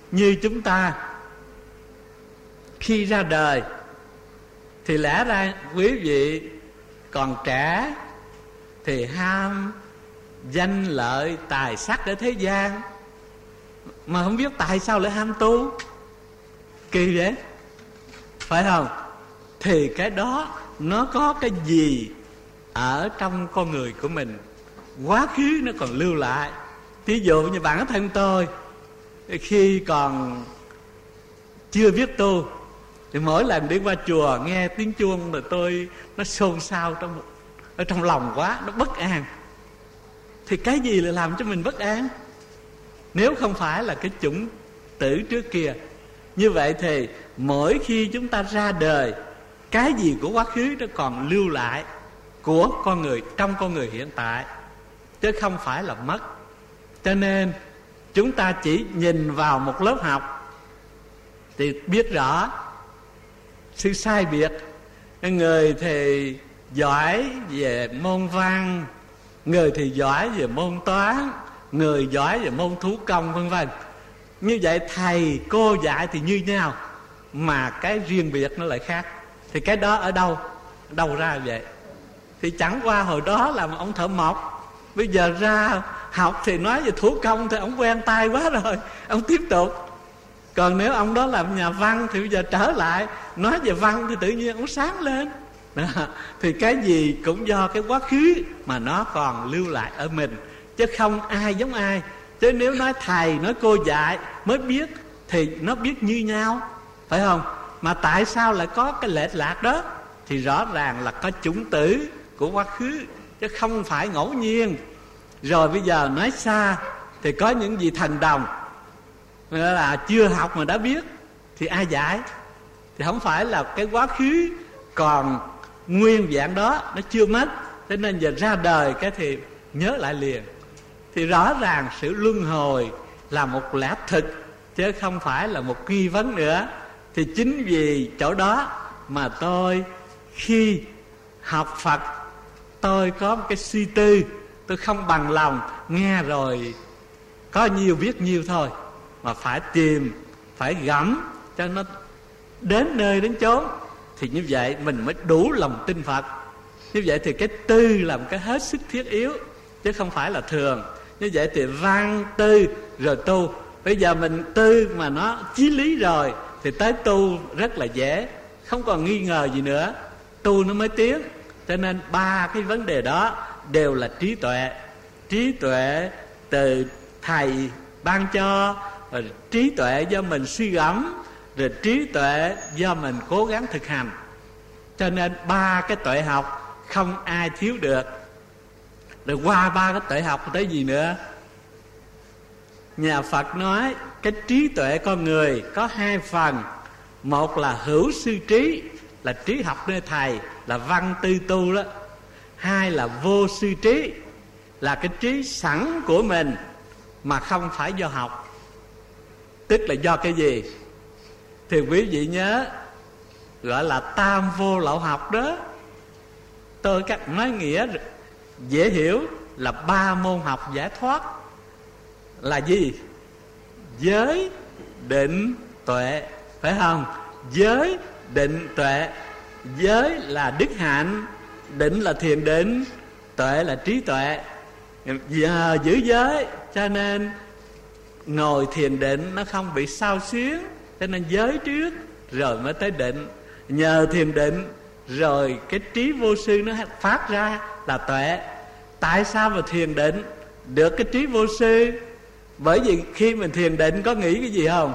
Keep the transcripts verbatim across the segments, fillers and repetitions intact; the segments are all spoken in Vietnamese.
như chúng ta khi ra đời thì lẽ ra quý vị còn trẻ thì ham danh lợi tài sắc ở thế gian, mà không biết tại sao lại ham tu. Kỳ vậy, phải không? Thì cái đó nó có cái gì ở trong con người của mình, quá khứ nó còn lưu lại. Ví dụ như bản thân tôi, khi còn chưa biết tu thì mỗi lần đi qua chùa nghe tiếng chuông là tôi nó xôn xao trong ở trong lòng quá, nó bất an. Thì cái gì lại làm cho mình bất an nếu không phải là cái chủng tử trước kia? Như vậy thì mỗi khi chúng ta ra đời, cái gì của quá khứ nó còn lưu lại của con người trong con người hiện tại, chứ không phải là mất. Cho nên chúng ta chỉ nhìn vào một lớp học thì biết rõ sự sai biệt. Người thì giỏi về môn văn, người thì giỏi về môn toán, người giỏi về môn thủ công, vân vân. Như vậy thầy cô dạy thì như nhau, mà cái riêng biệt nó lại khác. Thì cái đó ở đâu đâu ra vậy? Thì chẳng qua hồi đó là ông thợ mộc, bây giờ ra học thì nói về thủ công thì ông quen tay quá rồi, ông tiếp tục. Còn nếu ông đó làm nhà văn thì bây giờ trở lại nói về văn thì tự nhiên ông sáng lên. Đó. Thì cái gì cũng do cái quá khứ mà nó còn lưu lại ở mình, chứ không ai giống ai. Chứ nếu nói thầy, nói cô dạy mới biết thì nó biết như nhau, phải không? Mà tại sao lại có cái lệch lạc đó? Thì rõ ràng là có chủng tử của quá khứ, chứ không phải ngẫu nhiên. Rồi bây giờ nói xa thì có những gì thần đồng là chưa học mà đã biết, thì ai dạy? Thì không phải là cái quá khứ còn nguyên vẹn đó, nó chưa mất, cho nên giờ ra đời cái thì nhớ lại liền. Thì rõ ràng sự luân hồi là một lẽ thực, chứ không phải là một nghi vấn nữa. Thì chính vì chỗ đó mà tôi khi học Phật, tôi có một cái suy tư, tôi không bằng lòng nghe rồi có nhiều biết nhiều thôi, mà phải tìm, phải gẫm cho nó đến nơi đến chốn. Thì như vậy mình mới đủ lòng tin Phật. Như vậy thì cái tư là một cái hết sức thiết yếu, chứ không phải là thường. Như vậy thì văn tư rồi tu. Bây giờ mình tư mà nó chí lý rồi thì tới tu rất là dễ, không còn nghi ngờ gì nữa, tu nó mới tiến. Cho nên ba cái vấn đề đó đều là trí tuệ. Trí tuệ từ thầy ban cho, rồi trí tuệ do mình suy gẫm, rồi trí tuệ do mình cố gắng thực hành. Cho nên ba cái tuệ học không ai thiếu được. Rồi qua ba cái tuệ học tới gì nữa? Nhà Phật nói cái trí tuệ con người có hai phần. Một là hữu sư trí, là trí học nơi thầy, là văn tư tu đó. Hai là vô sư trí, là cái trí sẵn của mình mà không phải do học. Tức là do cái gì? Thì quý vị nhớ, gọi là tam vô lậu học đó. Tôi cách nói nghĩa dễ hiểu là ba môn học giải thoát. Là gì? Giới, định, tuệ, phải không? Giới, định, tuệ. Giới là đức hạnh, định là thiền định, tuệ là trí tuệ. Giờ giữ giới cho nên ngồi thiền định nó không bị xao xuyến, cho nên giới trước rồi mới tới định. Nhờ thiền định rồi cái trí vô sư nó phát ra là tuệ. Tại sao mà thiền định được cái trí vô sư? Bởi vì khi mình thiền định có nghĩ cái gì không?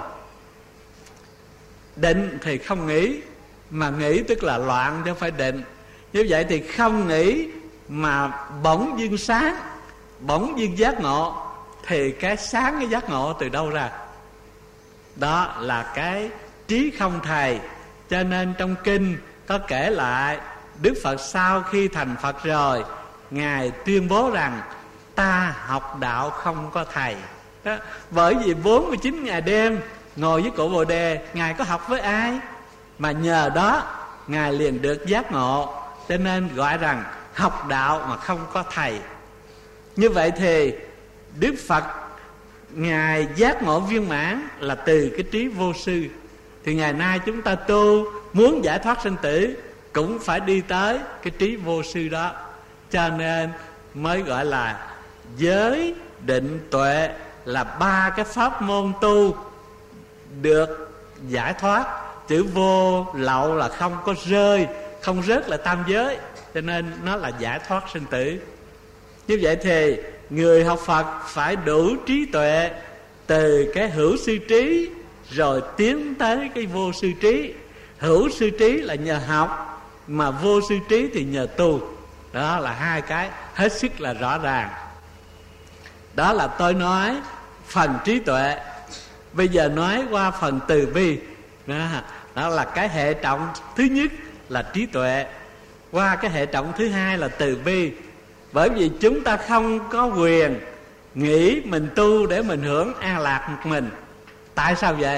Định thì không nghĩ, mà nghĩ tức là loạn chứ không phải định. Như vậy thì không nghĩ mà bỗng dưng sáng, bỗng dưng giác ngộ, thì cái sáng cái giác ngộ từ đâu ra? Đó là cái trí không thầy. Cho nên trong kinh có kể lại Đức Phật sau khi thành Phật rồi, Ngài tuyên bố rằng ta học đạo không có thầy đó. Bởi vì bốn mươi chín ngày đêm ngồi với cội Bồ Đề, Ngài có học với ai? Mà nhờ đó Ngài liền được giác ngộ. Cho nên gọi rằng học đạo mà không có thầy. Như vậy thì Đức Phật Ngài giác ngộ viên mãn là từ cái trí vô sư. Thì ngày nay chúng ta tu muốn giải thoát sinh tử cũng phải đi tới cái trí vô sư đó. Cho nên mới gọi là giới, định, tuệ là ba cái pháp môn tu được giải thoát. Chữ vô lậu là không có rơi, không rớt là tam giới, cho nên nó là giải thoát sinh tử. Như vậy thì người học Phật phải đủ trí tuệ, từ cái hữu sư trí rồi tiến tới cái vô sư trí. Hữu sư trí là nhờ học, mà vô sư trí thì nhờ tu. Đó là hai cái hết sức là rõ ràng. Đó là tôi nói phần trí tuệ. Bây giờ nói qua phần từ bi. Đó, đó là cái hệ trọng thứ nhất là trí tuệ. Qua cái hệ trọng thứ hai là từ bi. Bởi vì chúng ta không có quyền nghĩ mình tu để mình hưởng an lạc một mình. Tại sao vậy?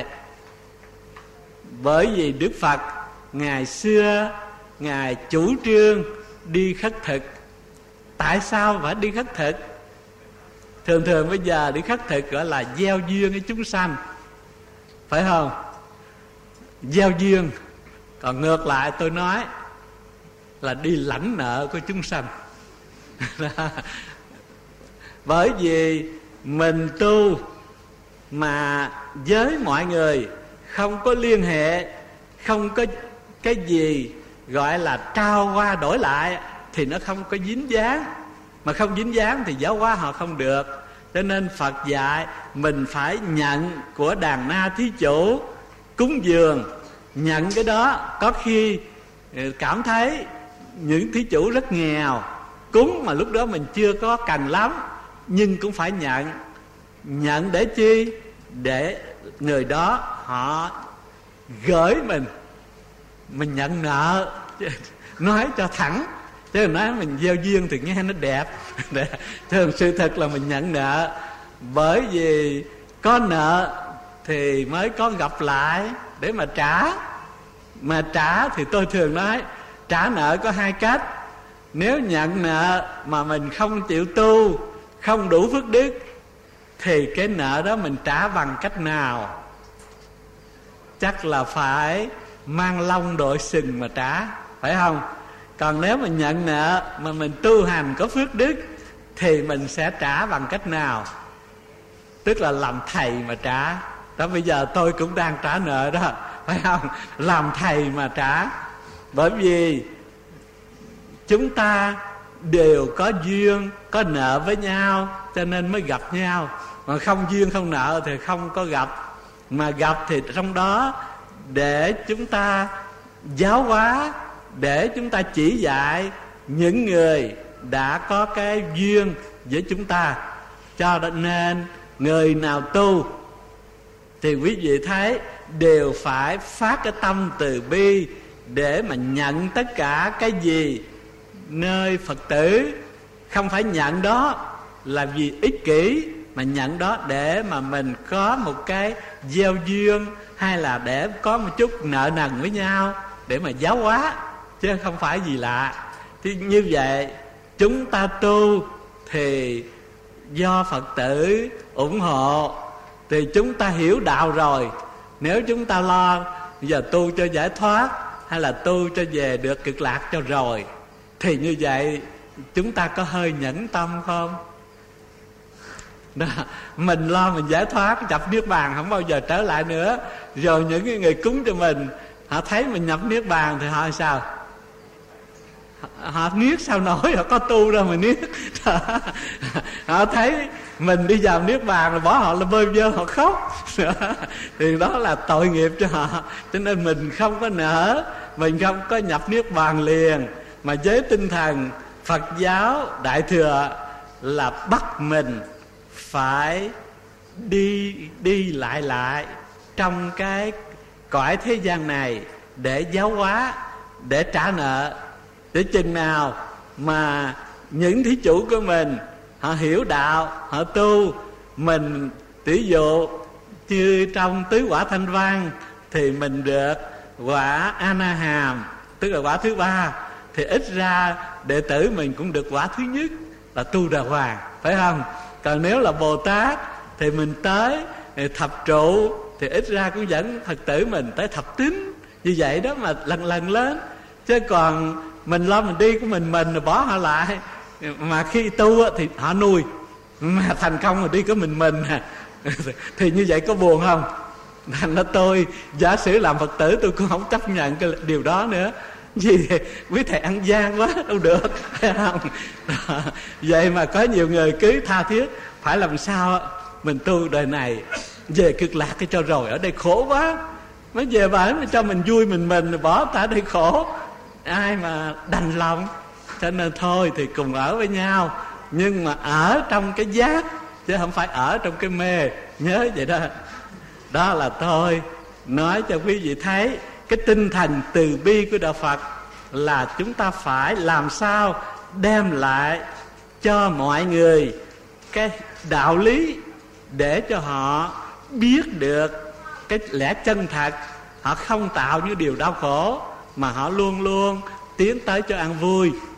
Bởi vì Đức Phật ngày xưa Ngài chủ trương đi khất thực. Tại sao phải đi khất thực? Thường thường bây giờ đi khất thực gọi là gieo duyên với chúng sanh, phải không? Gieo duyên. Còn ngược lại tôi nói là đi lãnh nợ của chúng sanh. Bởi vì mình tu mà với mọi người không có liên hệ, không có cái gì gọi là trao qua đổi lại, thì nó không có dính dáng. Mà không dính dáng thì giáo hóa họ không được. Cho nên Phật dạy mình phải nhận của đàn na thí chủ cúng dường. Nhận cái đó, có khi cảm thấy những thí chủ rất nghèo, cúng mà lúc đó mình chưa có cần lắm, nhưng cũng phải nhận. Nhận để chi? Để người đó họ gửi mình. Mình nhận nợ. Nói cho thẳng, chứ nói mình gieo duyên thì nghe nó đẹp. Thường sự thật là mình nhận nợ. Bởi vì có nợ thì mới có gặp lại để mà trả. Mà trả thì tôi thường nói trả nợ có hai cách. Nếu nhận nợ mà mình không chịu tu, không đủ phước đức, thì cái nợ đó mình trả bằng cách nào? Chắc là phải mang lông đội sừng mà trả, phải không? Còn nếu mình nhận nợ mà mình tu hành có phước đức, thì mình sẽ trả bằng cách nào? Tức là làm thầy mà trả. Đó, bây giờ tôi cũng đang trả nợ đó, phải không? Làm thầy mà trả. Bởi vì chúng ta đều có duyên, có nợ với nhau, cho nên mới gặp nhau. Mà không duyên không nợ thì không có gặp. Mà gặp thì trong đó để chúng ta giáo hóa, để chúng ta chỉ dạy những người đã có cái duyên với chúng ta. Cho nên người nào tu thì quý vị thấy đều phải phát cái tâm từ bi, để mà nhận tất cả cái gì nơi Phật tử. Không phải nhận đó là vì ích kỷ, mà nhận đó để mà mình có một cái gieo duyên, hay là để có một chút nợ nần với nhau, để mà giáo hóa, chứ không phải gì lạ. Thì như vậy chúng ta tu thì do Phật tử ủng hộ, thì chúng ta hiểu đạo rồi. Nếu chúng ta lo giờ tu cho giải thoát, hay là tu cho về được cực lạc cho rồi, thì như vậy chúng ta có hơi nhẫn tâm không? Đó, mình lo mình giải thoát, nhập niết bàn không bao giờ trở lại nữa. Rồi những người cúng cho mình, họ thấy mình nhập niết bàn thì họ sao? Họ niết sao nổi, họ có tu đâu mà niết. Họ thấy mình đi vào niết bàn rồi bỏ họ là bơi vơ, họ khóc. Thì đó là tội nghiệp cho họ. Cho nên mình không có nỡ, mình không có nhập niết bàn liền. Mà với tinh thần Phật giáo Đại Thừa là bắt mình phải đi đi lại lại trong cái cõi thế gian này để giáo hóa, để trả nợ. Để chừng nào mà những thí chủ của mình họ hiểu đạo, họ tu, mình tỷ dụ như trong tứ quả thanh văn thì mình được quả A Na Hàm, tức là quả thứ ba, thì ít ra đệ tử mình cũng được quả thứ nhất là tu đà hoàng, phải không? Còn nếu là Bồ Tát thì mình tới thập trụ, thì ít ra cũng dẫn Phật tử mình tới thập tín. Như vậy đó mà lần lần lên. Chứ còn mình lo mình đi của mình mình rồi bỏ họ lại, mà khi tu thì họ nuôi, mà thành công rồi đi có mình mình thì như vậy có buồn không? Thành ra tôi giả sử làm Phật tử tôi cũng không chấp nhận cái điều đó nữa. Vì quý thầy ăn gian quá đâu được, phải không? Đó. Vậy mà có nhiều người cứ tha thiết phải làm sao mình tu đời này về cực lạc cái cho rồi, ở đây khổ quá, mới về bển mà cho mình vui mình mình rồi bỏ ta đây khổ, ai mà đành lòng. Cho nên thôi thì cùng ở với nhau, nhưng mà ở trong cái giác chứ không phải ở trong cái mê, nhớ vậy đó. Đó là tôi nói cho quý vị thấy cái tinh thần từ bi của Đạo Phật là chúng ta phải làm sao đem lại cho mọi người cái đạo lý để cho họ biết được cái lẽ chân thật. Họ không tạo những điều đau khổ, mà họ luôn luôn tiến tới cho an vui.